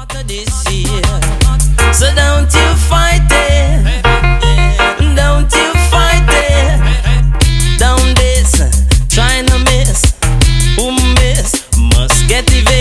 part of this year. So don't you fight it, don't you fight it. Down this, trying to miss, who miss, must get evicted.